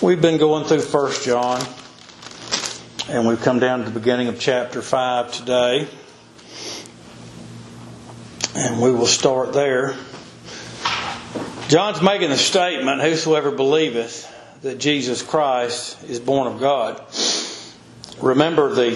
We've been going through 1 John, and we've come down to the beginning of chapter 5 today. And we will start there. John's making the statement, "Whosoever believeth that Jesus Christ is born of God." Remember the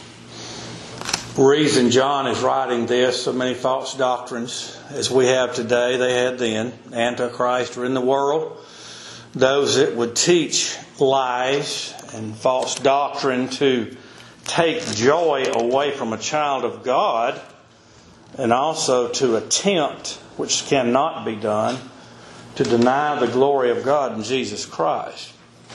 reason John is writing this, so many false doctrines as we have today, they had then. Antichrist are in the world. Those that would teach lies and false doctrine to take joy away from a child of God, and also to attempt, which cannot be done, to deny the glory of God in Jesus Christ.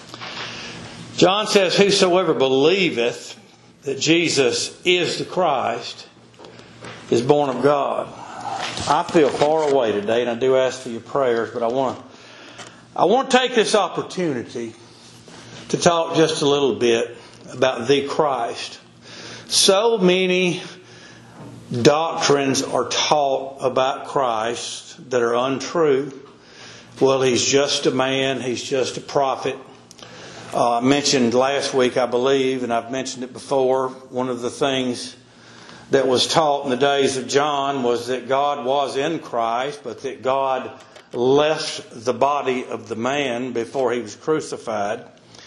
John says, "Whosoever believeth that Jesus is the Christ is born of God." I feel far away today, and I do ask for your prayers, but I want to take this opportunity to talk just a little bit about the Christ. So many doctrines are taught about Christ that are untrue. Well, He's just a man. He's just a prophet. I mentioned last week, I believe, and I've mentioned it before, one of the things that was taught in the days of John was that God was in Christ, but that God left the body of the man before He was crucified.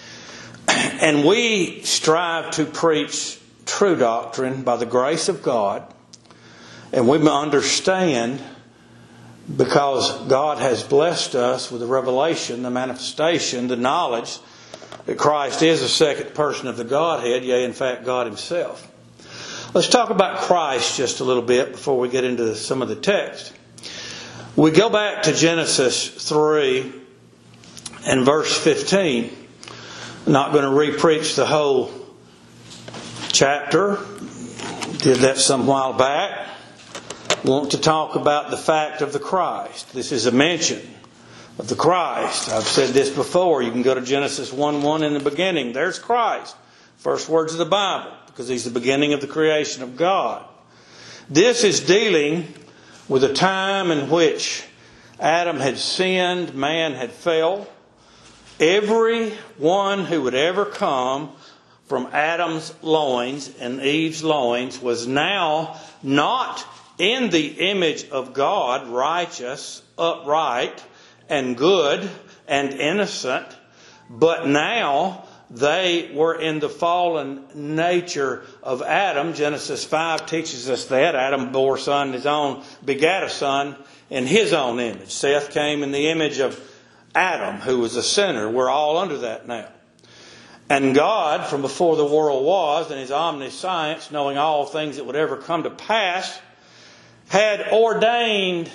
And we strive to preach true doctrine by the grace of God. And we understand, because God has blessed us with the revelation, the manifestation, the knowledge that Christ is the second person of the Godhead, yea, in fact, God Himself. Let's talk about Christ just a little bit before we get into some of the text. We go back to Genesis 3 and verse 15. I'm not going to re-preach the whole chapter. Did that some while back. Want to talk about the fact of the Christ. This is a mention of the Christ. I've said this before. You can go to Genesis 1:1 in the beginning. There's Christ. First words of the Bible, because He's the beginning of the creation of God. This is dealing with a time in which Adam had sinned, man had fell. Everyone who would ever come from Adam's loins and Eve's loins was now not in the image of God, righteous, upright, and good, and innocent, but now they were in the fallen nature of Adam. Genesis 5 teaches us that. Adam bore a son, his own, begat a son in his own image. Seth came in the image of Adam, who was a sinner. We're all under that now. And God, from before the world was, in His omniscience, knowing all things that would ever come to pass, had ordained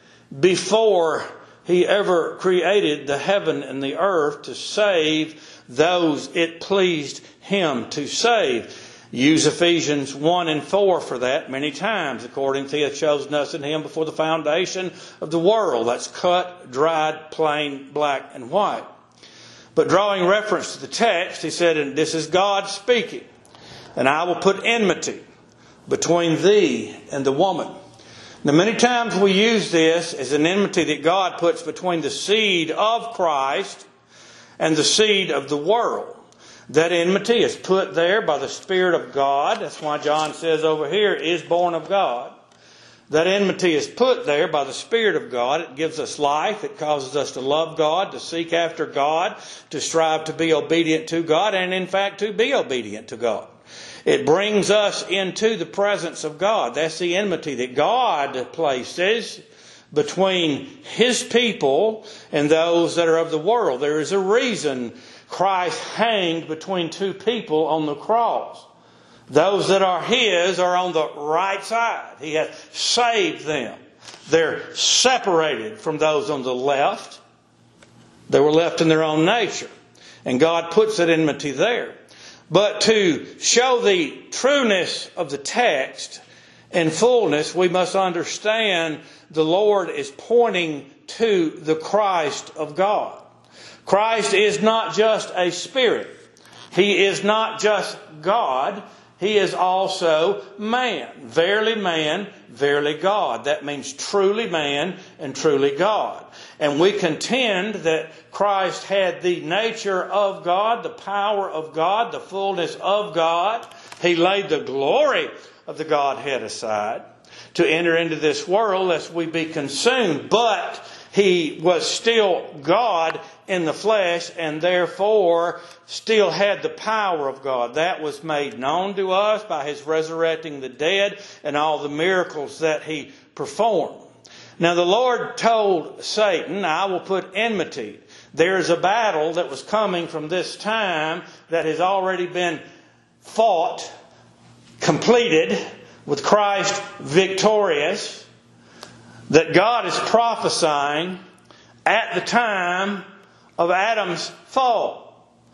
before He ever created the heaven and the earth to save those it pleased Him to save. Use Ephesians 1 and 4 for that many times. According to He hath chosen us in Him before the foundation of the world. That's cut, dried, plain, black and white. But drawing reference to the text, He said, "And this is God speaking, and I will put enmity between thee and the woman." Now, many times we use this as an enmity that God puts between the seed of Christ and the seed of the world. That enmity is put there by the Spirit of God. That's why John says over here, "is born of God." That enmity is put there by the Spirit of God. It gives us life. It causes us to love God, to seek after God, to strive to be obedient to God, and in fact to be obedient to God. It brings us into the presence of God. That's the enmity that God places between His people and those that are of the world. There is a reason Christ hanged between two people on the cross. Those that are His are on the right side. He hath saved them. They're separated from those on the left. They were left in their own nature. And God puts that enmity there. But to show the trueness of the text in fullness, we must understand the Lord is pointing to the Christ of God. Christ is not just a spirit. He is not just God. He is also man. Verily God. That means truly man and truly God. And we contend that Christ had the nature of God, the power of God, the fullness of God. He laid the glory of the Godhead aside to enter into this world lest we be consumed. But He was still God in the flesh and therefore still had the power of God. That was made known to us by His resurrecting the dead and all the miracles that He performed. Now the Lord told Satan, I will put enmity. There is a battle that was coming from this time that has already been fought, completed, with Christ victorious, that God is prophesying at the time of Adam's fall.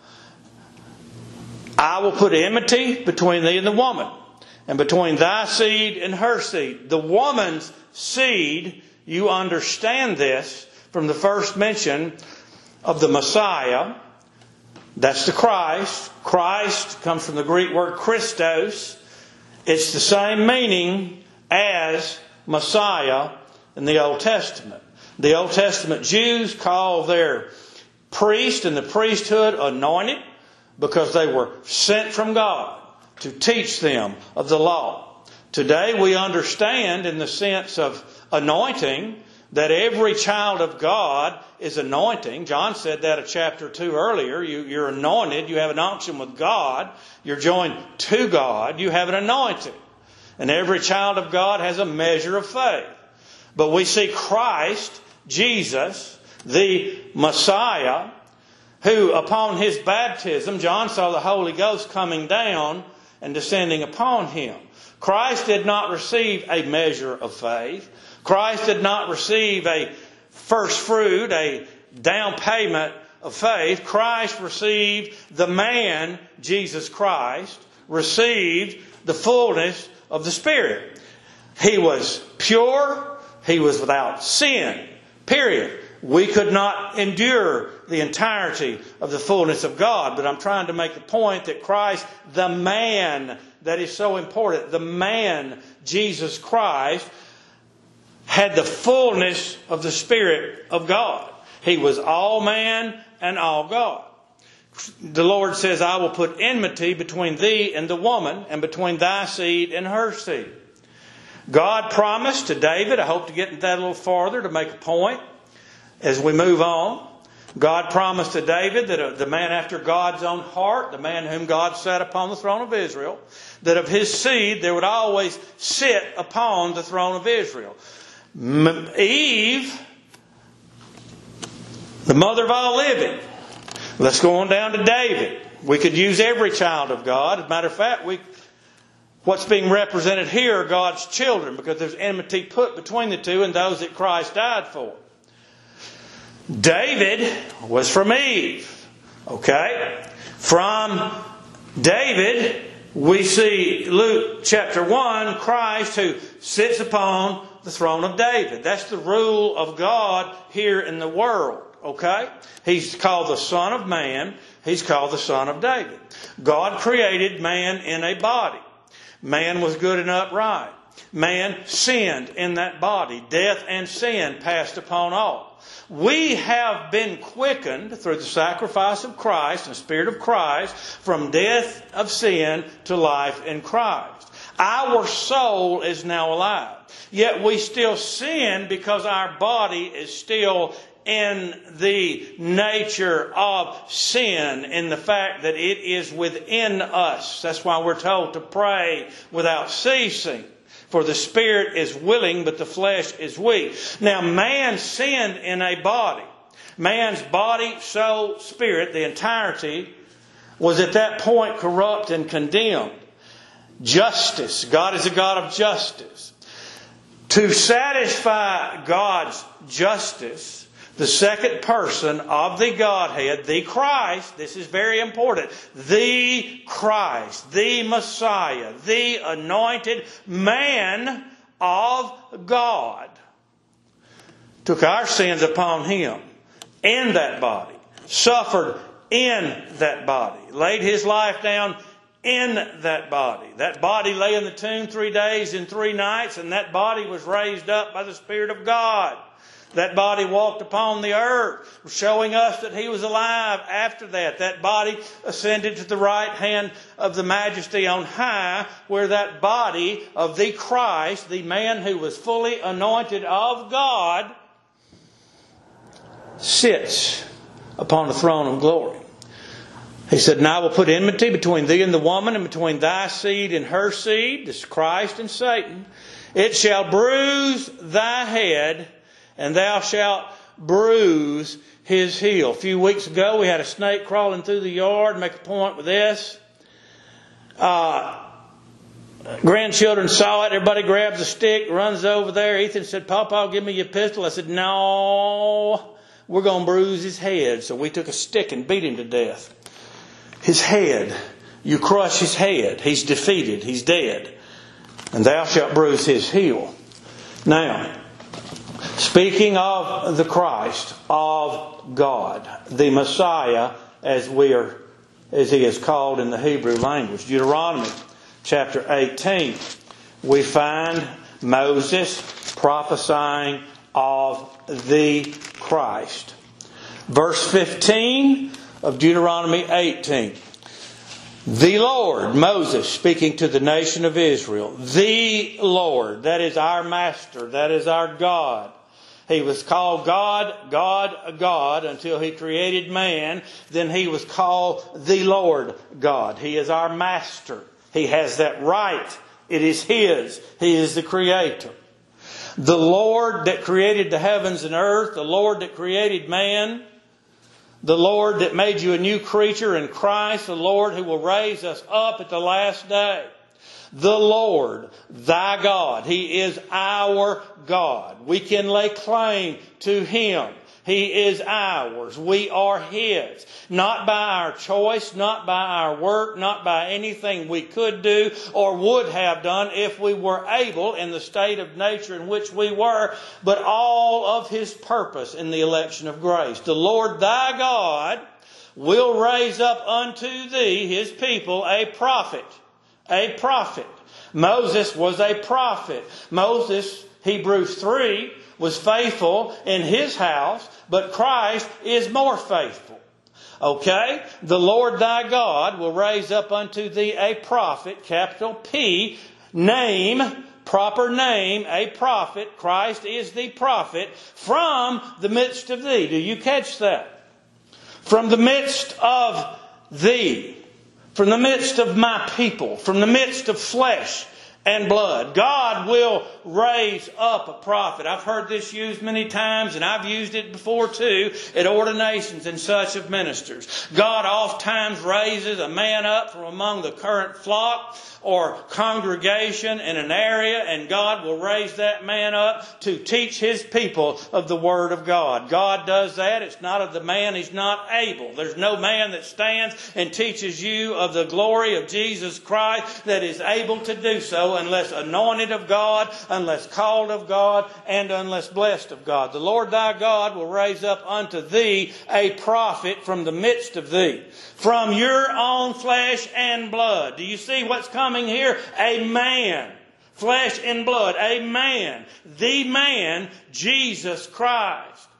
I will put enmity between thee and the woman, and between thy seed and her seed. The woman's seed, you understand this from the first mention of the Messiah. That's the Christ. Christ comes from the Greek word Christos. It's the same meaning as Messiah in the Old Testament. The Old Testament Jews call their priest and the priesthood anointed because they were sent from God to teach them of the law. Today we understand in the sense of anointing that every child of God is anointing. John said that a chapter 2 earlier. You're anointed. You have an unction with God. You're joined to God. You have an anointing. And every child of God has a measure of faith. But we see Christ, Jesus, the Messiah, who upon His baptism, John saw the Holy Ghost coming down and descending upon Him. Christ did not receive a measure of faith. Christ did not receive a first fruit, a down payment of faith. Christ received the man, Jesus Christ, received the fullness of the Spirit. He was pure. He was without sin. Period. We could not endure the entirety of the fullness of God. But I'm trying to make the point that Christ, the man, that is so important, the man, Jesus Christ, had the fullness of the Spirit of God. He was all man and all God. The Lord says, I will put enmity between thee and the woman, and between thy seed and her seed. God promised to David, I hope to get into that a little farther to make a point as we move on. God promised to David that the man after God's own heart, the man whom God set upon the throne of Israel, that of his seed there would always sit upon the throne of Israel. Eve, the mother of all living. Let's go on down to David. We could use every child of God. As a matter of fact, what's being represented here are God's children, because there's enmity put between the two and those that Christ died for. David was from Eve. Okay? From David, we see Luke chapter 1, Christ who sits upon the throne of David. That's the rule of God here in the world. Okay? He's called the Son of Man. He's called the Son of David. God created man in a body. Man was good and upright. Man sinned in that body. Death and sin passed upon all. We have been quickened through the sacrifice of Christ and the Spirit of Christ from death of sin to life in Christ. Our soul is now alive. Yet we still sin because our body is still in the nature of sin, in the fact that it is within us. That's why we're told to pray without ceasing. For the spirit is willing, but the flesh is weak. Now, man sinned in a body. Man's body, soul, spirit, the entirety, was at that point corrupt and condemned. Justice. God is a God of justice. To satisfy God's justice, the second person of the Godhead, the Christ, this is very important, the Christ, the Messiah, the anointed man of God, took our sins upon Him in that body, suffered in that body, laid His life down in that body. That body lay in the tomb 3 days and 3 nights, and that body was raised up by the Spirit of God. That body walked upon the earth, showing us that He was alive after that. That body ascended to the right hand of the Majesty on high, where that body of the Christ, the man who was fully anointed of God, sits upon the throne of glory. He said, "And I will put enmity between thee and the woman, and between thy seed and her seed," this is Christ and Satan. "It shall bruise thy head, and thou shalt bruise his heel." A few weeks ago, we had a snake crawling through the yard. Make a point with this. Grandchildren saw it. Everybody grabs a stick, runs over there. Ethan said, "Papa, give me your pistol." I said, "No, we're going to bruise his head." So we took a stick and beat him to death. His head. You crush his head. He's defeated. He's dead. "And thou shalt bruise his heel." Now, speaking of the Christ of God, the Messiah, as he is called in the Hebrew language, Deuteronomy chapter 18, we find Moses prophesying of the Christ. Verse 15 of Deuteronomy 18. The Lord, Moses speaking to the nation of Israel, the Lord, that is our Master, that is our God. He was called God, God, until He created man. Then He was called the Lord God. He is our Master. He has that right. It is His. He is the Creator. The Lord that created the heavens and earth, the Lord that created man, the Lord that made you a new creature in Christ, the Lord who will raise us up at the last day. The Lord, thy God. He is our God. We can lay claim to Him. He is ours. We are His. Not by our choice, not by our work, not by anything we could do or would have done if we were able in the state of nature in which we were, but all of His purpose in the election of grace. The Lord thy God will raise up unto thee, His people, a prophet. A prophet. Moses was a prophet. Moses, Hebrews 3, was faithful in his house, but Christ is more faithful. Okay? The Lord thy God will raise up unto thee a prophet, capital P, name, proper name, a prophet. Christ is the prophet from the midst of thee. Do you catch that? From the midst of thee. From the midst of my people. From the midst of flesh and blood. God will raise up a prophet. I've heard this used many times, and I've used it before too at ordinations and such of ministers. God oftentimes raises a man up from among the current flock or congregation in an area, and God will raise that man up to teach His people of the Word of God. God does that. It's not of the man. He's not able. There's no man that stands and teaches you of the glory of Jesus Christ that is able to do so unless anointed of God, unless called of God, and unless blessed of God. The Lord thy God will raise up unto thee a prophet from the midst of thee, from your own flesh and blood. Do you see what's coming here? A man. Flesh and blood. A man. The man, Jesus Christ.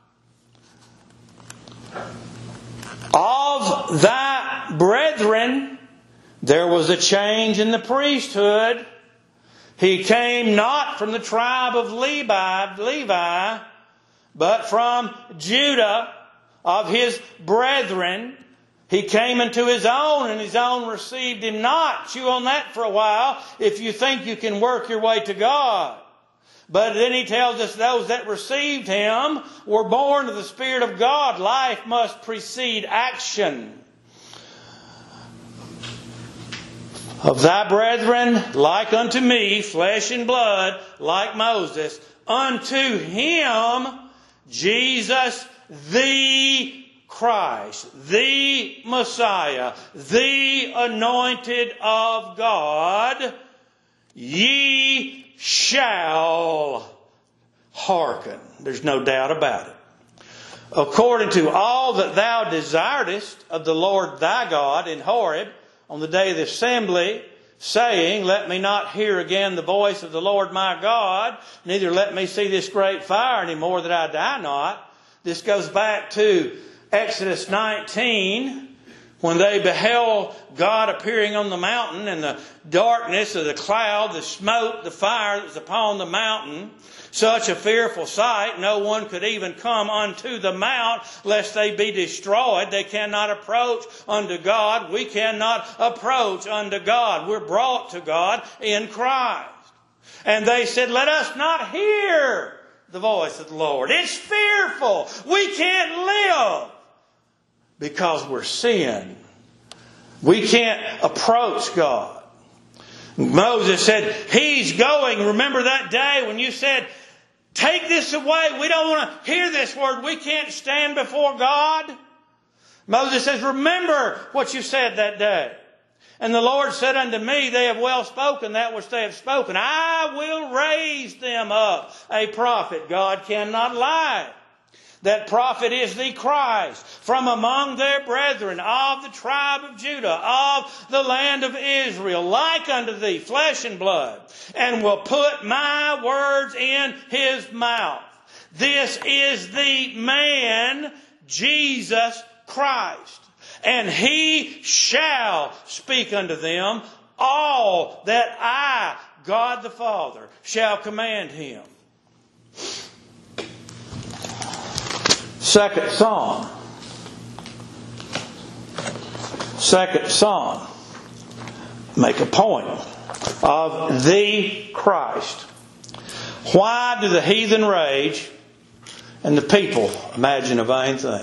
Of thy brethren, there was a change in the priesthood. He came not from the tribe of Levi, but from Judah, of his brethren. He came into His own, and His own received Him not. Chew on that for a while if you think you can work your way to God. But then He tells us those that received Him were born of the Spirit of God. Life must precede action. Of thy brethren, like unto me, flesh and blood, like Moses, unto Him, Jesus, the Christ, the Messiah, the anointed of God, ye shall hearken. There's no doubt about it. According to all that thou desiredest of the Lord thy God in Horeb, on the day of the assembly, saying, let me not hear again the voice of the Lord my God, neither let me see this great fire any more, that I die not. This goes back to Exodus 19, when they beheld God appearing on the mountain, and the darkness of the cloud, the smoke, the fire that was upon the mountain. Such a fearful sight, no one could even come unto the mount, lest they be destroyed. They cannot approach unto God. We cannot approach unto God. We're brought to God in Christ. And they said, let us not hear the voice of the Lord. It's fearful. We can't live because we're sin. We can't approach God. Moses said, He's going. Remember that day when you said, take this away. We don't want to hear this word. We can't stand before God. Moses says, remember what you said that day. And the Lord said unto me, they have well spoken that which they have spoken. I will raise them up a prophet. God cannot lie. That prophet is the Christ, from among their brethren, of the tribe of Judah, of the land of Israel, like unto thee, flesh and blood, and will put my words in his mouth. This is the man, Jesus Christ. And he shall speak unto them all that I, God the Father, shall command him. Second Psalm. Make a point of the Christ. Why do the heathen rage and the people imagine a vain thing?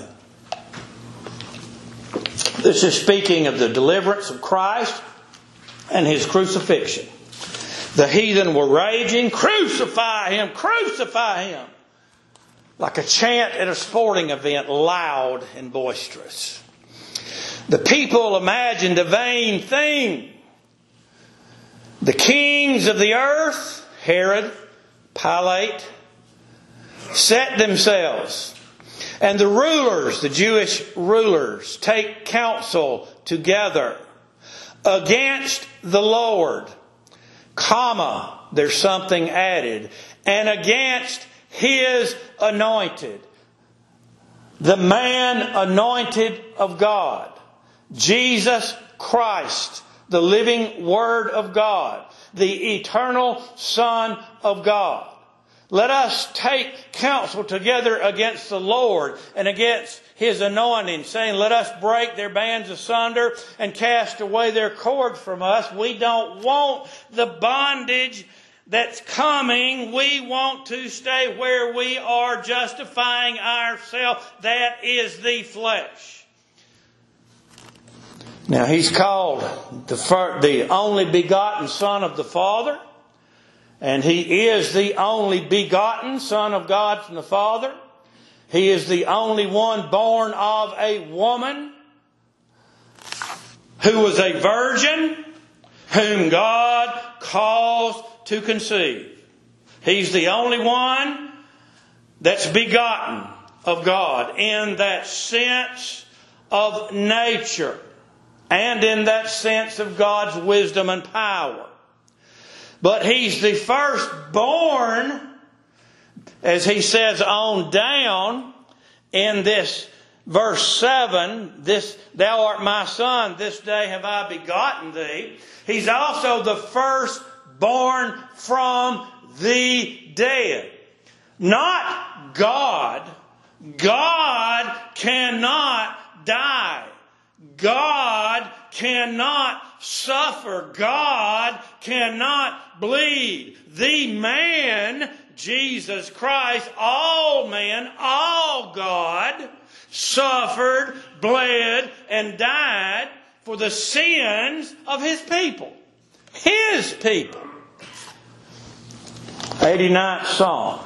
This is speaking of the deliverance of Christ and His crucifixion. The heathen were raging, crucify Him, crucify Him. Like a chant at a sporting event, loud and boisterous. The people imagined a vain thing. The kings of the earth, Herod, Pilate, set themselves. And the rulers, the Jewish rulers, take counsel together against the Lord, comma, there's something added, and against His anointed. The man anointed of God. Jesus Christ, the living Word of God. The eternal Son of God. Let us take counsel together against the Lord and against His anointing, saying, let us break their bands asunder and cast away their cords from us. We don't want the bondage that's coming. We want to stay where we are, justifying ourselves. That is the flesh. Now He's called the only begotten Son of the Father. And He is the only begotten Son of God from the Father. He is the only one born of a woman who was a virgin, whom God caused to conceive. He's the only one that's begotten of God in that sense of nature and in that sense of God's wisdom and power. But He's the firstborn, as He says on down in this verse 7, thou art my son, this day have I begotten thee. He's also the firstborn from the dead. Not God. God cannot die. God cannot suffer. God cannot bleed. The man, Jesus Christ, all man, all God, suffered, bled, and died for the sins of His people. His people. 89th Psalm.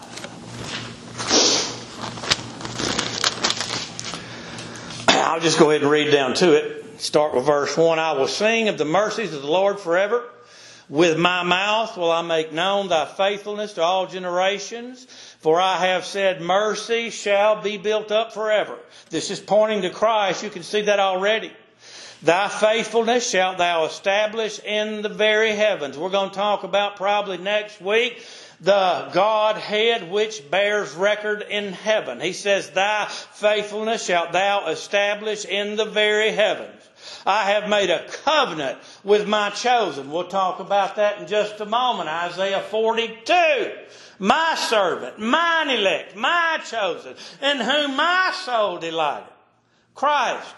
I'll just go ahead and read down to it. Start with verse 1. I will sing of the mercies of the Lord forever. With my mouth will I make known thy faithfulness to all generations. For I have said, mercy shall be built up forever. This is pointing to Christ. You can see that already. Thy faithfulness shalt thou establish in the very heavens. We're going to talk about probably next week the Godhead which bears record in heaven. He says, thy faithfulness shalt thou establish in the very heavens. I have made a covenant with my chosen. We'll talk about that in just a moment. Isaiah 42. My servant, mine elect, my chosen, in whom my soul delighted. Christ.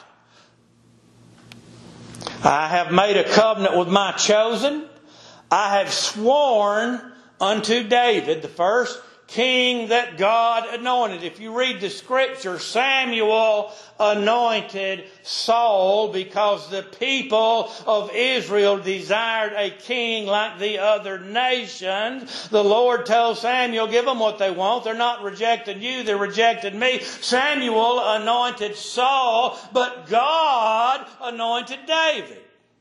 I have made a covenant with my chosen. I have sworn unto David, the first king that God anointed. If you read the scripture, Samuel anointed Saul because the people of Israel desired a king like the other nations. The Lord told Samuel, give them what they want. They're not rejecting you, they're rejecting me. Samuel anointed Saul, but God anointed David.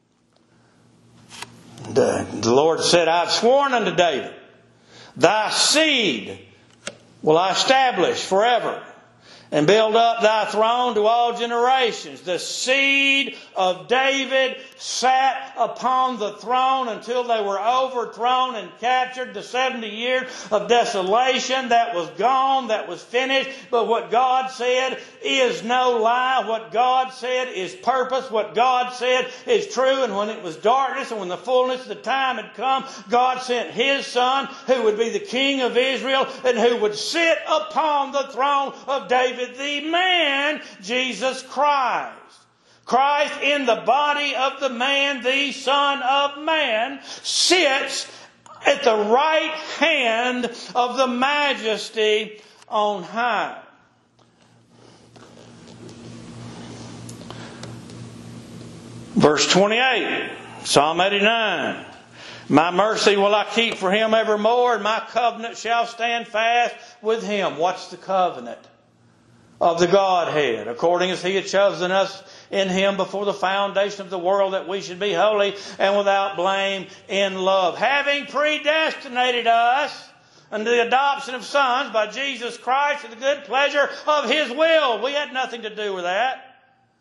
The Lord said, I've sworn unto David, thy seed will I establish forever, and build up thy throne to all generations. The seed of David sat upon the throne until they were overthrown and captured. The 70 years of desolation, that was gone, that was finished. But what God said is no lie. What God said is purpose. What God said is true. And when it was darkness and when the fullness of the time had come, God sent His Son, who would be the King of Israel and who would sit upon the throne of David, the man, Jesus Christ. Christ in the body of the man, the Son of Man, sits at the right hand of the Majesty on high. Verse 28, Psalm 89. My mercy will I keep for him evermore, and my covenant shall stand fast with him. What's the covenant? Of the Godhead, according as He had chosen us in Him before the foundation of the world, that we should be holy and without blame in love. Having predestinated us unto the adoption of sons by Jesus Christ to the good pleasure of His will. We had nothing to do with that.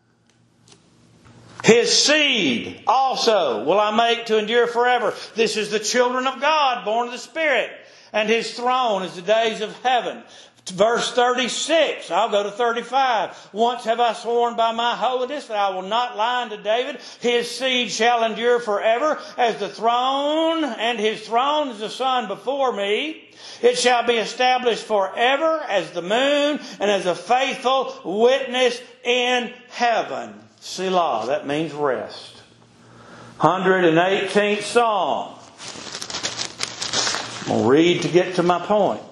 His seed also will I make to endure forever. This is the children of God, born of the Spirit. And His throne is the days of heaven. Verse 36, I'll go to 35. Once have I sworn by my holiness that I will not lie unto David. His seed shall endure forever as the throne, and his throne is the sun before me. It shall be established forever as the moon and as a faithful witness in heaven. Selah, that means rest. 118th Psalm. I'm going to read to get to my point.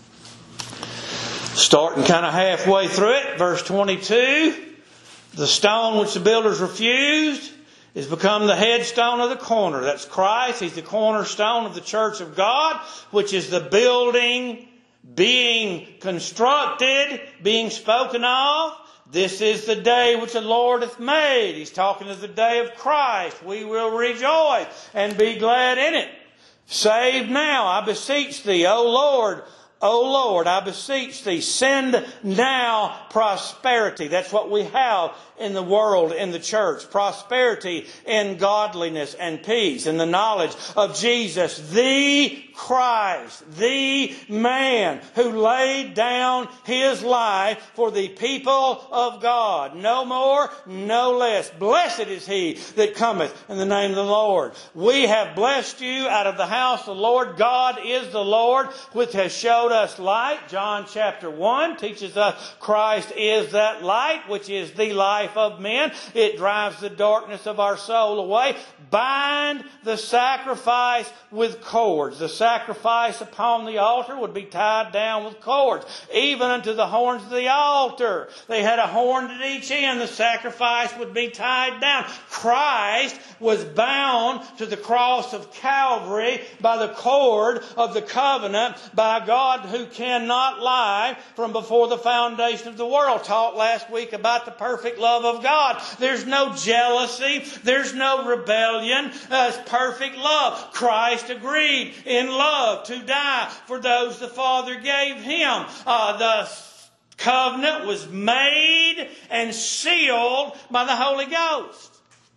Starting kind of halfway through it, verse 22, the stone which the builders refused is become the headstone of the corner. That's Christ. He's the cornerstone of the church of God, which is the building being constructed, being spoken of. This is the day which the Lord hath made. He's talking of the day of Christ. We will rejoice and be glad in it. Save now, I beseech thee, O Lord, I beseech thee, send now prosperity. That's what we have in the world, in the church. Prosperity in godliness and peace, in the knowledge of Jesus, the Christ, the man who laid down His life for the people of God. No more, no less. Blessed is he that cometh in the name of the Lord. We have blessed you out of the house of the Lord. God is the Lord, which has showed us light. John chapter 1 teaches us Christ is that light, which is the life of men. It drives the darkness of our soul away. Bind the sacrifice with cords. The sacrifice upon the altar would be tied down with cords, even unto the horns of the altar. They had a horn at each end. The sacrifice would be tied down. Christ was bound to the cross of Calvary by the cord of the covenant by God who cannot lie from before the foundation of the world. Taught last week about the perfect love of God. There's no jealousy. There's no rebellion. It's perfect love. Christ agreed in love to die for those the Father gave Him. The covenant was made and sealed by the Holy Ghost.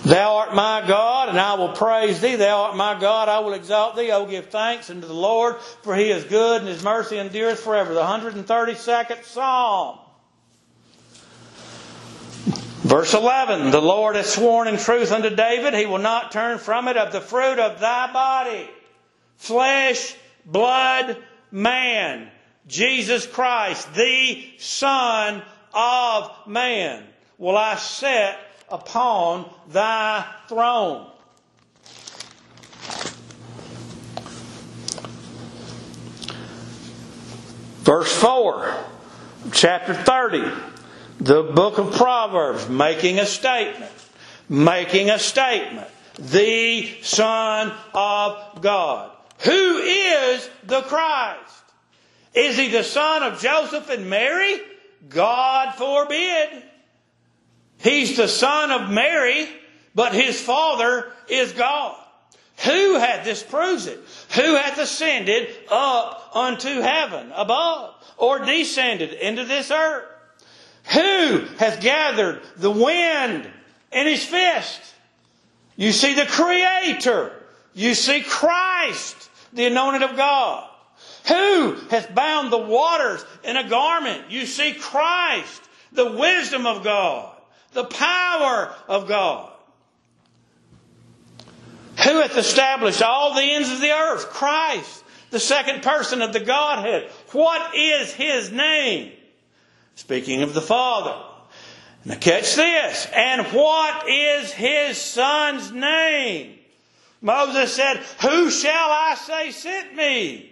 Thou art my God, and I will praise thee. Thou art my God, I will exalt thee. I will give thanks unto the Lord, for he is good, and his mercy endureth forever. The 132nd Psalm. Verse 11, the Lord hath sworn in truth unto David, he will not turn from it of the fruit of thy body. Flesh, blood, man. Jesus Christ, the Son of Man, will I set upon thy throne. Verse 4, chapter 30. The book of Proverbs, making a statement. Making a statement. The Son of God. Who is the Christ? Is he the son of Joseph and Mary? God forbid. He's the son of Mary, but his father is God. Who hath, this proves it, who hath ascended up unto heaven above, or descended into this earth? Who hath gathered the wind in his fist? You see the Creator. You see Christ, the anointed of God. Who hath bound the waters in a garment? You see Christ, the wisdom of God, the power of God. Who hath established all the ends of the earth? Christ, the second person of the Godhead. What is his name? Speaking of the Father. Now catch this. And what is his Son's name? Moses said, who shall I say sent me?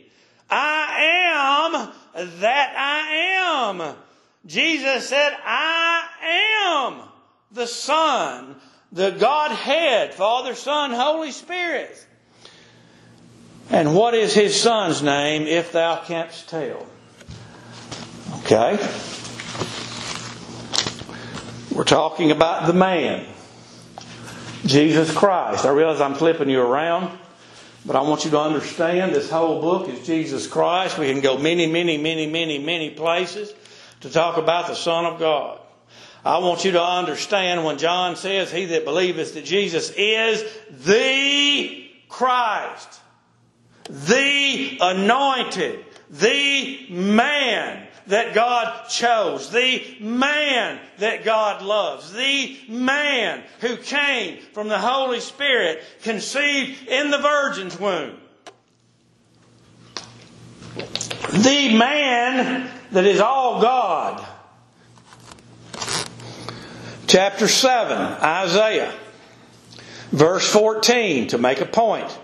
I am that I am. Jesus said, I am the Son, the Godhead, Father, Son, Holy Spirit. And what is his Son's name, if thou canst tell? Okay. We're talking about the man, Jesus Christ. I realize I'm flipping you around, but I want you to understand this whole book is Jesus Christ. We can go many places to talk about the Son of God. I want you to understand when John says, he that believeth that Jesus is the Christ, the anointed, the man that God chose, the man that God loves, the man who came from the Holy Spirit, conceived in the Virgin's womb. The man that is all God. Chapter 7, Isaiah, verse 14, to make a point.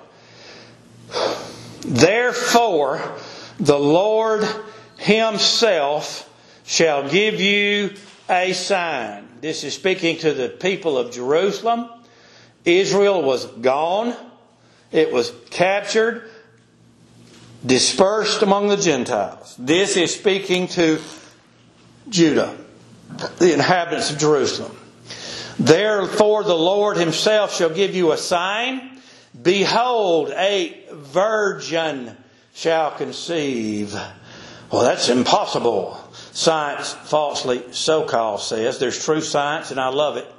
Therefore, the Lord Himself shall give you a sign. This is speaking to the people of Jerusalem. Israel was gone. It was captured, dispersed among the Gentiles. This is speaking to Judah, the inhabitants of Jerusalem. Therefore the Lord Himself shall give you a sign. Behold, a virgin shall conceive. Well, that's impossible. Science falsely so-called says. There's true science and I love it.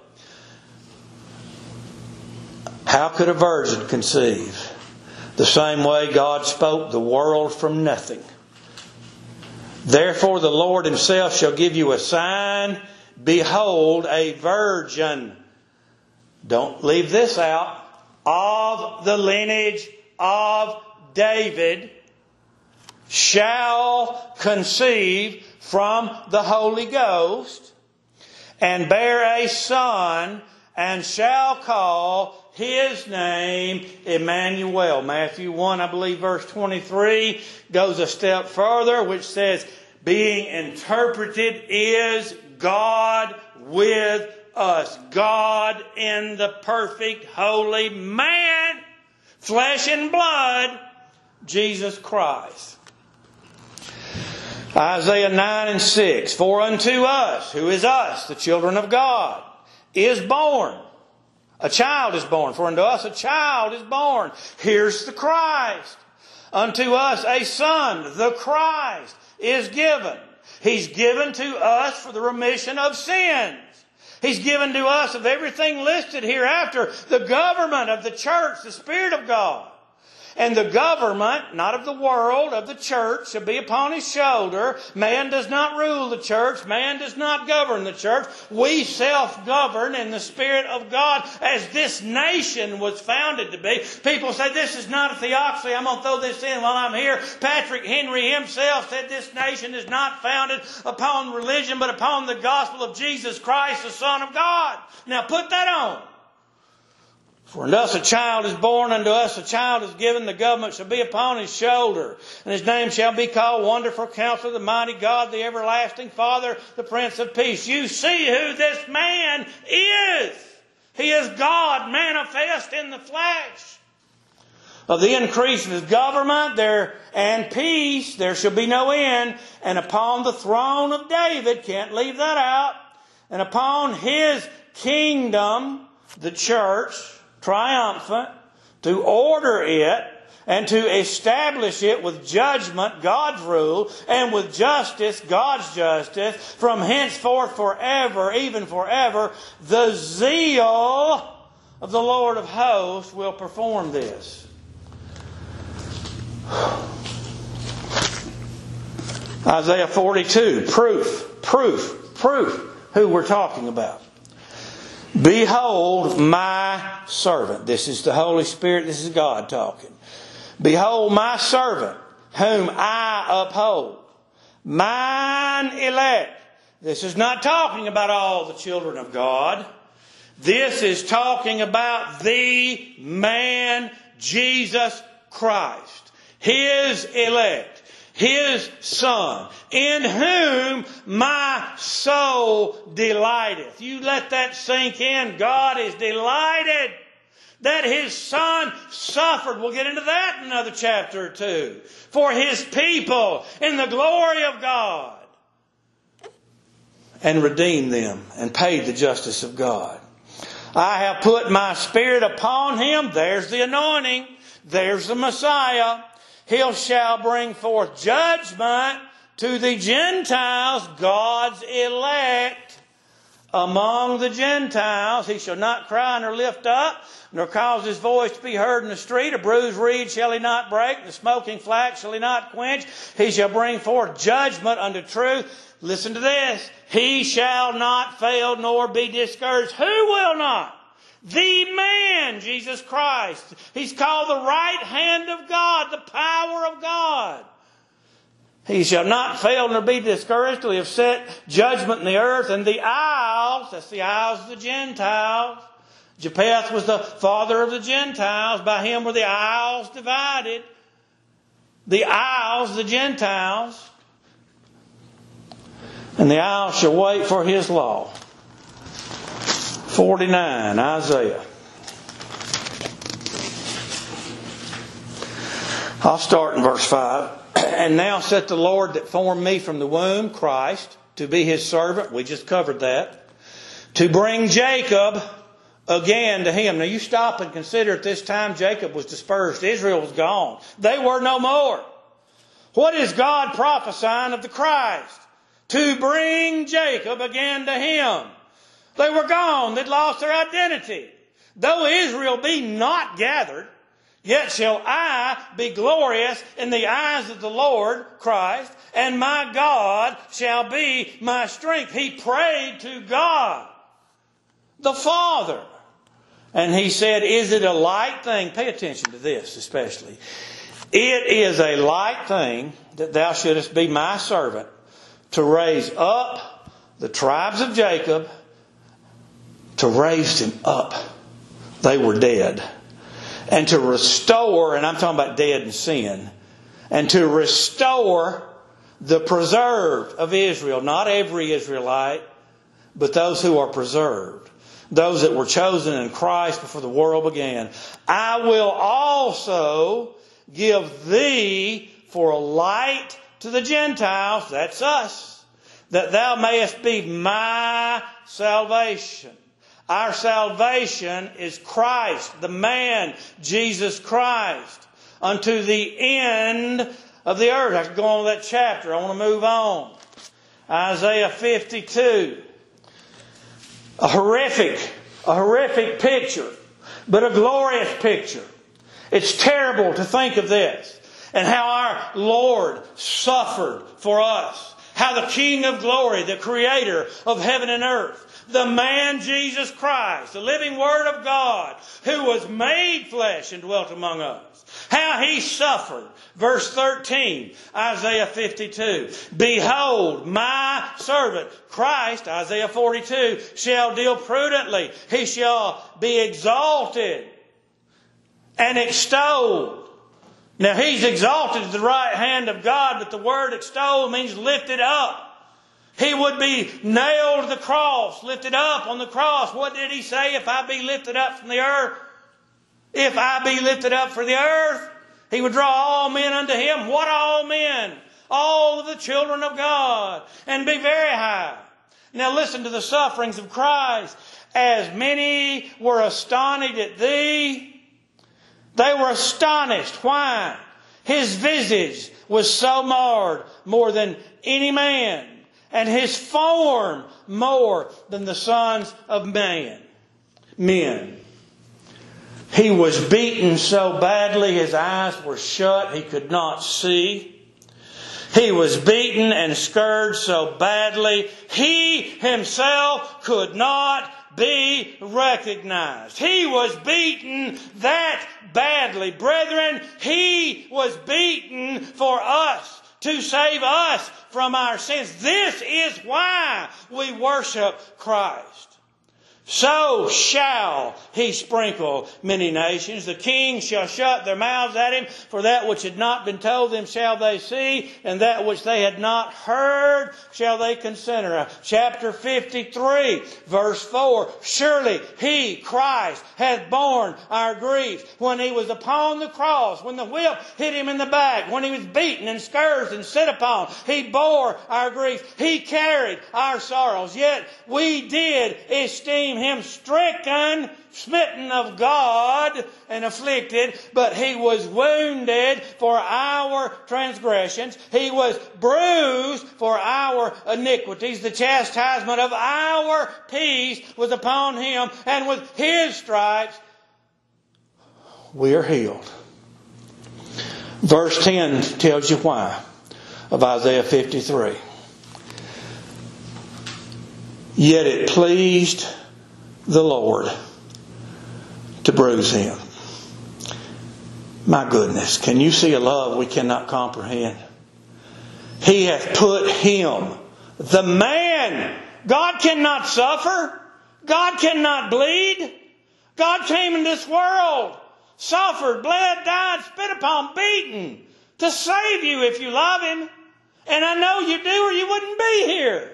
How could a virgin conceive? The same way God spoke the world from nothing. Therefore the Lord Himself shall give you a sign. Behold, a virgin. Don't leave this out. Of the lineage of David shall conceive from the Holy Ghost and bear a son and shall call his name Emmanuel. Matthew 1, I believe, verse 23 goes a step further, which says, being interpreted is God with us. God in the perfect holy man, flesh and blood, Jesus Christ. Isaiah 9 and 6. For unto us, who is us, the children of God, is born. A child is born. For unto us a child is born. Here's the Christ. Unto us a son, the Christ, is given. He's given to us for the remission of sins. He's given to us of everything listed hereafter, the government of the church, the Spirit of God. And the government, not of the world, of the church, shall be upon his shoulder. Man does not rule the church. Man does not govern the church. We self-govern in the Spirit of God as this nation was founded to be. People say, this is not a theocracy. I'm going to throw this in while I'm here. Patrick Henry himself said this nation is not founded upon religion, but upon the gospel of Jesus Christ, the Son of God. Now put that on. For unto us a child is born, unto us a child is given, the government shall be upon his shoulder. And his name shall be called Wonderful Counselor, the Mighty God, the Everlasting Father, the Prince of Peace. You see who this man is. He is God manifest in the flesh. Of the increase of his government and peace there shall be no end. And upon the throne of David, can't leave that out, and upon his kingdom, the church, triumphant, to order it and to establish it with judgment, God's rule, and with justice, God's justice, from henceforth forever, even forever, the zeal of the Lord of hosts will perform this. Isaiah 42, proof who we're talking about. Behold my servant. This is the Holy Spirit. This is God talking. Behold my servant, whom I uphold. Mine elect. This is not talking about all the children of God. This is talking about the man, Jesus Christ. His elect. His Son, in whom my soul delighteth. You let that sink in. God is delighted that His Son suffered. We'll get into that in another chapter or two. For His people in the glory of God. And redeemed them and paid the justice of God. I have put my Spirit upon Him. There's the anointing. There's the Messiah. He shall bring forth judgment to the Gentiles, God's elect among the Gentiles. He shall not cry nor lift up, nor cause his voice to be heard in the street. A bruised reed shall he not break, and the smoking flax shall he not quench. He shall bring forth judgment unto truth. Listen to this. He shall not fail nor be discouraged. Who will not? The man, Jesus Christ. He's called the right hand of God, the power of God. He shall not fail nor be discouraged till he have set judgment in the earth. And the isles, that's the isles of the Gentiles. Japheth was the father of the Gentiles. By him were the isles divided. The isles, the Gentiles. And the isles shall wait for his law. 49, Isaiah. I'll start in verse 5. And now saith the Lord that formed me from the womb, Christ, to be His servant. We just covered that. To bring Jacob again to Him. Now you stop and consider at this time Jacob was dispersed. Israel was gone. They were no more. What is God prophesying of the Christ? To bring Jacob again to Him. They were gone. They'd lost their identity. Though Israel be not gathered, yet shall I be glorious in the eyes of the Lord Christ, and my God shall be my strength. He prayed to God, the Father. And he said, is it a light thing? Pay attention to this especially. It is a light thing that thou shouldest be my servant to raise up the tribes of Jacob, to raise them up. They were dead. And to restore, and I'm talking about dead in sin, and to restore the preserved of Israel. Not every Israelite, but those who are preserved. Those that were chosen in Christ before the world began. I will also give thee for a light to the Gentiles, that's us, that thou mayest be my salvation. Our salvation is Christ, the man, Jesus Christ, unto the end of the earth. I could go on with that chapter. I want to move on. Isaiah 52. A horrific picture, but a glorious picture. It's terrible to think of this and how our Lord suffered for us. How the King of glory, the Creator of heaven and earth, the man Jesus Christ, the living Word of God, who was made flesh and dwelt among us. How He suffered. Verse 13, Isaiah 52. Behold, my servant Christ, Isaiah 42, shall deal prudently. He shall be exalted and extolled. Now He's exalted at the right hand of God, but the word extolled means lifted up. He would be nailed to the cross, lifted up on the cross. What did He say? If I be lifted up from the earth, if I be lifted up from the earth, He would draw all men unto Him. What all men? All of the children of God. And be very high. Now listen to the sufferings of Christ. As many were astonished at Thee. They were astonished. Why? His visage was so marred more than any man, and His form more than the sons of men. He was beaten so badly His eyes were shut, He could not see. He was beaten and scourged so badly He Himself could not be recognized. He was beaten that badly. Brethren, He was beaten for us, to save us from our sins. This is why we worship Christ. So shall He sprinkle many nations. The kings shall shut their mouths at Him, for that which had not been told them shall they see, and that which they had not heard shall they consider. Chapter 53, verse 4. Surely He, Christ, hath borne our griefs when He was upon the cross, when the whip hit Him in the back, when He was beaten and scourged and sit upon. He bore our griefs. He carried our sorrows. Yet we did esteem Him stricken, smitten of God, and afflicted, but He was wounded for our transgressions. He was bruised for our iniquities. The chastisement of our peace was upon Him, and with His stripes we are healed. Verse 10 tells you why of Isaiah 53. Yet it pleased the Lord to bruise Him. My goodness, can you see a love we cannot comprehend? He hath put Him, the man. God cannot suffer. God cannot bleed. God came in this world, suffered, bled, died, spit upon, beaten, to save you if you love Him. And I know you do, or you wouldn't be here.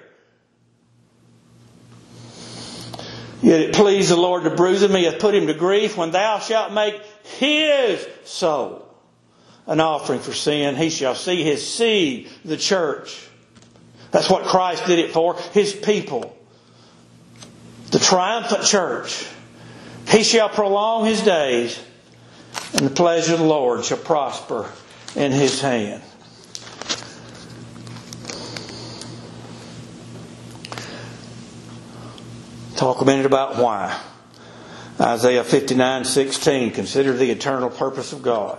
Yet it pleased the Lord to bruise Him. He hath put Him to grief. When thou shalt make His soul an offering for sin, He shall see His seed, the church. That's what Christ did it for, His people. The triumphant church. He shall prolong His days, and the pleasure of the Lord shall prosper in His hand. Talk a minute about why. Isaiah 59:16. Consider the eternal purpose of God.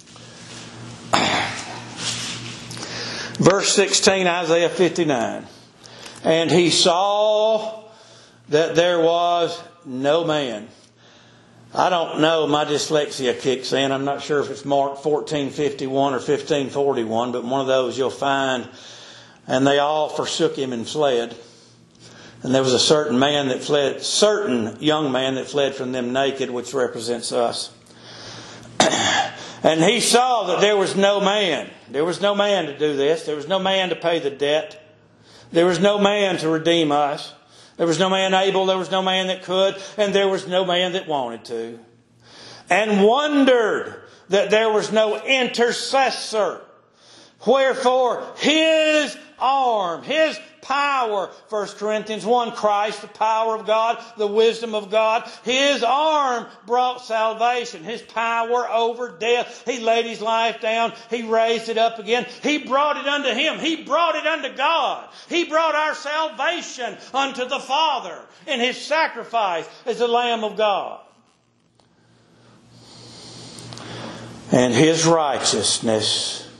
Verse 16, Isaiah 59. And He saw that there was no man. I don't know, my dyslexia kicks in. I'm not sure if it's marked 1451 or 1541, but one of those you'll find. And they all forsook Him and fled. And there was a certain young man that fled from them naked, which represents us. And he saw that there was no man. There was no man to do this. There was no man to pay the debt. There was no man to redeem us. There was no man able. There was no man that could. And there was no man that wanted to. And wondered that there was no intercessor. Wherefore His arm, His power. 1 Corinthians 1, Christ, the power of God, the wisdom of God. His arm brought salvation. His power over death. He laid His life down. He raised it up again. He brought it unto Him. He brought it unto God. He brought our salvation unto the Father in His sacrifice as the Lamb of God. And His righteousness,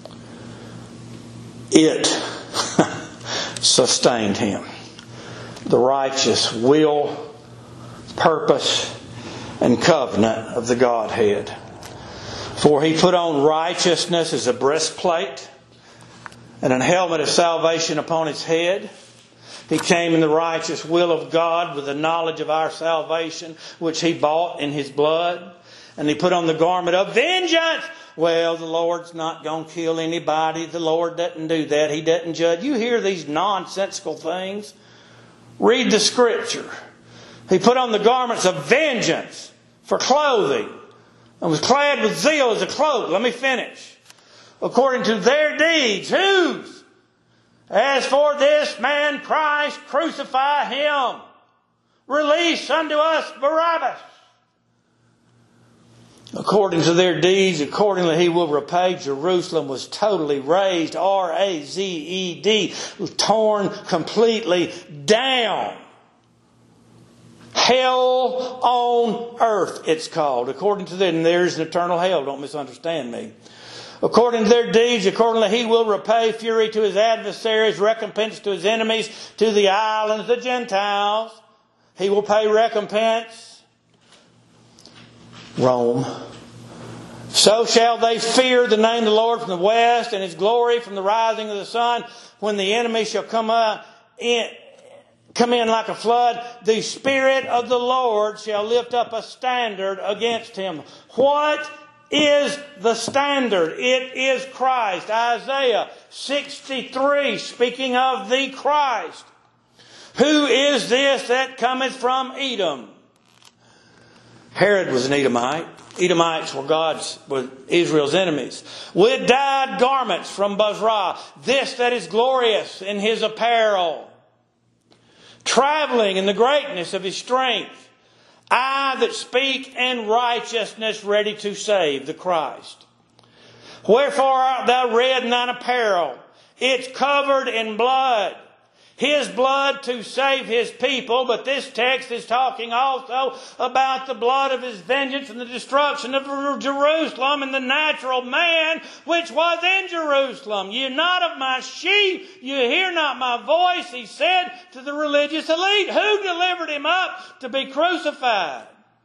it sustained Him. The righteous will, purpose, and covenant of the Godhead. For He put on righteousness as a breastplate and an helmet of salvation upon His head. He came in the righteous will of God with the knowledge of our salvation, which He bought in His blood. And He put on the garment of vengeance. Well, the Lord's not going to kill anybody. The Lord doesn't do that. He doesn't judge. You hear these nonsensical things? Read the Scripture. He put on the garments of vengeance for clothing and was clad with zeal as a cloak. Let me finish. According to their deeds. Whose? As for this man Christ, crucify Him. Release unto us Barabbas. According to their deeds, accordingly He will repay. Jerusalem was totally razed, R-A-Z-E-D, torn completely down. Hell on earth, it's called. According to them, there's an eternal hell. Don't misunderstand me. According to their deeds, accordingly He will repay fury to His adversaries, recompense to His enemies, to the islands, the Gentiles. He will pay recompense. Rome. So shall they fear the name of the Lord from the west, and His glory from the rising of the sun. When the enemy shall come in like a flood, the Spirit of the Lord shall lift up a standard against him. What is the standard? It is Christ. Isaiah 63, speaking of the Christ. Who is this that cometh from Edom? Herod was an Edomite. Edomites were Israel's enemies. With dyed garments from Bozrah. This that is glorious in his apparel. Traveling in the greatness of his strength. I that speak in righteousness, ready to save, the Christ. Wherefore art thou red in thine apparel? It's covered in blood. His blood to save His people. But this text is talking also about the blood of His vengeance and the destruction of Jerusalem and the natural man which was in Jerusalem. Ye are not of my sheep, you hear not my voice, He said to the religious elite. Who delivered Him up to be crucified?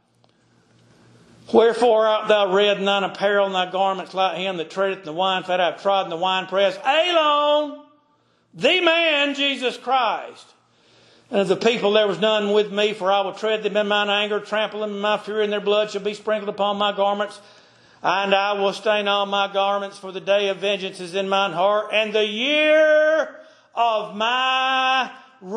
Wherefore art thou red in thine apparel, and thy garments like him that treadeth in the winefat? I have trodden the winepress. Alone, the man, Jesus Christ. And of the people there was none with me, for I will tread them in mine anger, trample them in my fury, and their blood shall be sprinkled upon my garments. And I will stain all my garments, for the day of vengeance is in mine heart, and the year of my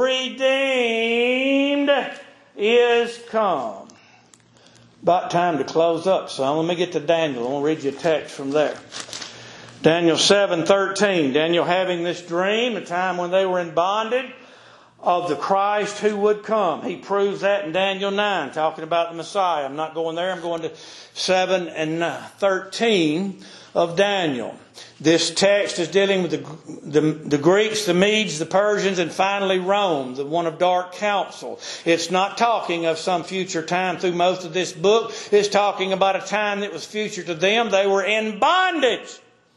redeemed is come. About time to close up, son. Let me get to Daniel. I want to read you a text from there. Daniel 7:13. Daniel having this dream, a time when they were in bondage, of the Christ who would come. He proves that in Daniel 9, talking about the Messiah. I'm not going there. I'm going to 7 and 13 of Daniel. This text is dealing with the Greeks, the Medes, the Persians, and finally Rome, the one of dark counsel. It's not talking of some future time through most of this book. It's talking about a time that was future to them. They were in bondage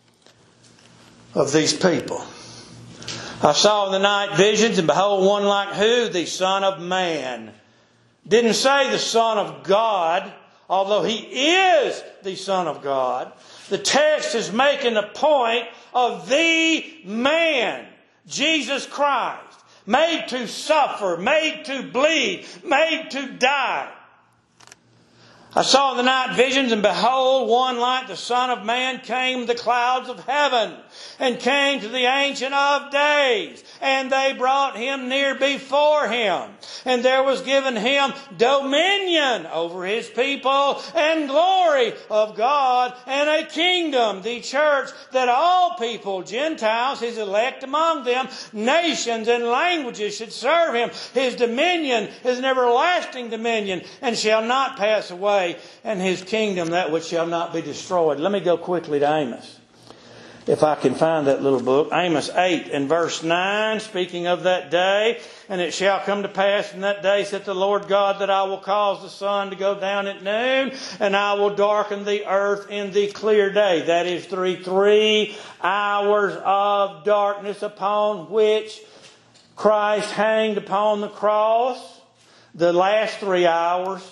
of these people. I saw in the night visions, and behold, one like who? The Son of Man. Didn't say the Son of God, although He is the Son of God. The text is making a point of the man, Jesus Christ, made to suffer, made to bleed, made to die. I saw in the night visions, and behold, one like the Son of Man came in the clouds of heaven, and came to the Ancient of Days. And they brought him near before him. And there was given him dominion over his people, and glory of God, and a kingdom, the church, that all people, Gentiles, his elect among them, nations and languages should serve him. His dominion is an everlasting dominion, and shall not pass away, and his kingdom that which shall not be destroyed. Let me go quickly to Amos, if I can find that little book. Amos 8 and verse 9, speaking of that day. And it shall come to pass in that day, saith the Lord God, that I will cause the sun to go down at noon, and I will darken the earth in the clear day. That is 3 hours of darkness upon which Christ hanged upon the cross. The last 3 hours,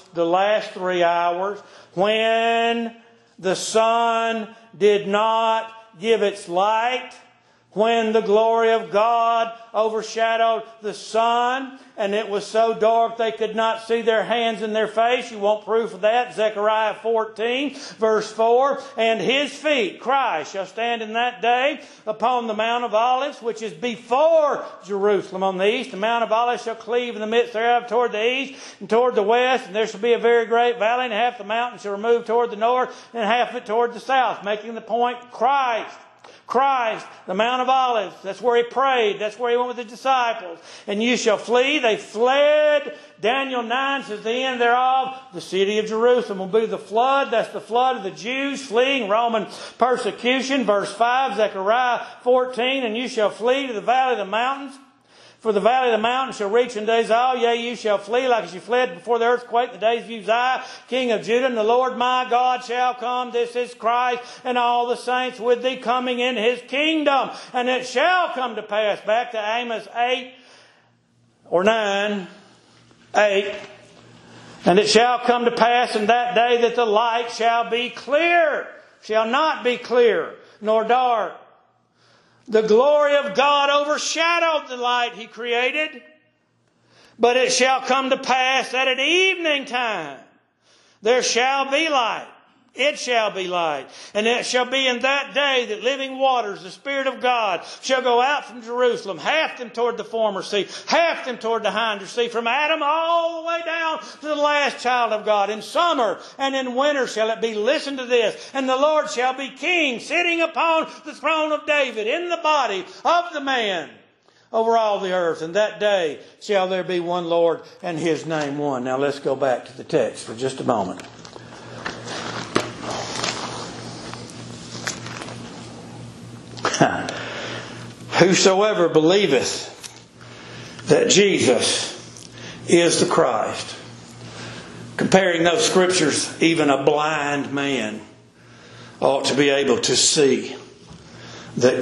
when the sun did not give its light, when the glory of God overshadowed the sun, and it was so dark they could not see their hands and their face. You want proof of that? Zechariah 14, verse 4. And his feet, Christ, shall stand in that day upon the Mount of Olives, which is before Jerusalem on the east. The Mount of Olives shall cleave in the midst thereof toward the east and toward the west. And there shall be a very great valley, and half the mountain shall remove toward the north, and half of it toward the south. Making the point, Christ, the Mount of Olives. That's where he prayed. That's where he went with the disciples. And you shall flee. They fled. Daniel 9 says the end thereof, the city of Jerusalem will be the flood. That's the flood of the Jews fleeing Roman persecution. Verse 5, Zechariah 14, and you shall flee to the valley of the mountains. For the valley of the mountains shall reach in days all. Yea, you shall flee like as you fled before the earthquake, the days of Uzziah, king of Judah. And the Lord my God shall come. This is Christ, and all the saints with thee, coming in his kingdom. And it shall come to pass, back to Amos 8 or 9, 8. And it shall come to pass in that day that the light shall be clear, shall not be clear, nor dark. The glory of God overshadowed the light he created. But it shall come to pass that at evening time there shall be light. It shall be light. And it shall be in that day that living waters, the Spirit of God, shall go out from Jerusalem, half them toward the former sea, half them toward the hinder sea, from Adam all the way down to the last child of God. In summer and in winter shall it be. Listen to this. And the Lord shall be king, sitting upon the throne of David, in the body of the man, over all the earth. And that day shall there be one Lord, and his name one. Now let's go back to the text for just a moment. Whosoever believeth that Jesus is the Christ. Comparing those scriptures, even a blind man ought to be able to see that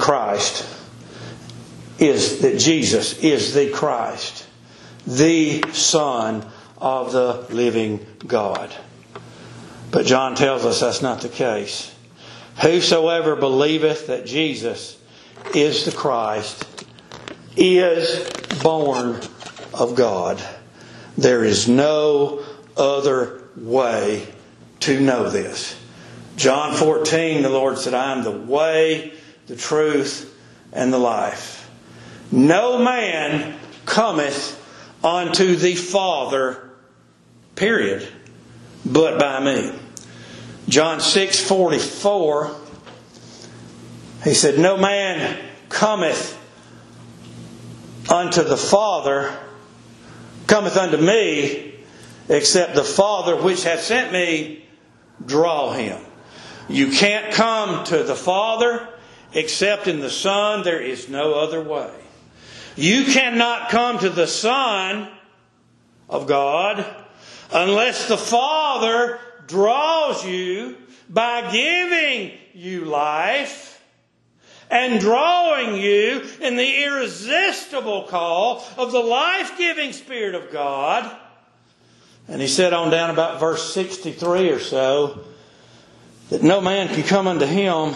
Jesus is the Christ, the Son of the living God. But John tells us that's not the case. Whosoever believeth that Jesus is the Christ is born of God. There is no other way to know this. John 14, the Lord said, I am the way, the truth, and the life. No man cometh unto the Father, period, but by me. John 6:44, he said, no man cometh unto the Father, cometh unto me, except the Father which hath sent me draw him. You can't come to the Father except in the Son. There is no other way. You cannot come to the Son of God unless the Father draws you by giving you life and drawing you in the irresistible call of the life-giving Spirit of God. And he said on down about verse 63 or so, that no man can come unto him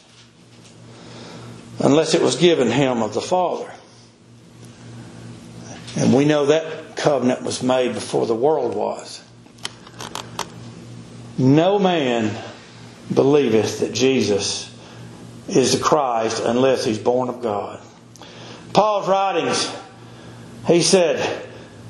unless it was given him of the Father. And we know that covenant was made before the world was. no man believeth that Jesus is the Christ unless he's born of God. Paul's writings, he said,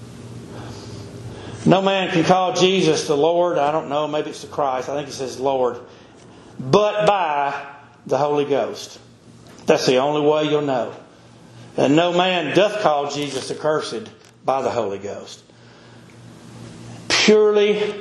no man can call Jesus the Lord. I don't know, maybe it's the Christ. I think he says Lord. But by the Holy Ghost. That's the only way you'll know. And no man doth call Jesus accursed by the Holy Ghost. Purely,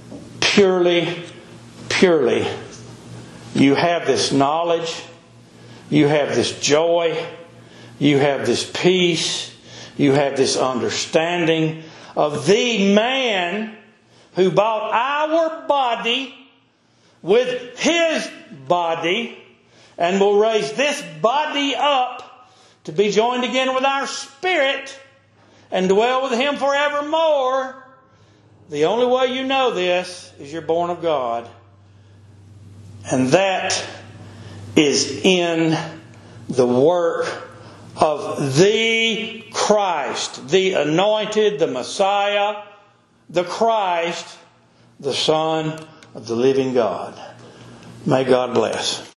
you have this knowledge, you have this joy, you have this peace, you have this understanding of the man who bought our body with his body and will raise this body up to be joined again with our spirit and dwell with him forevermore. The only way you know this is you're born of God. And that is in the work of the Christ, the anointed, the Messiah, the Christ, the Son of the living God. May God bless.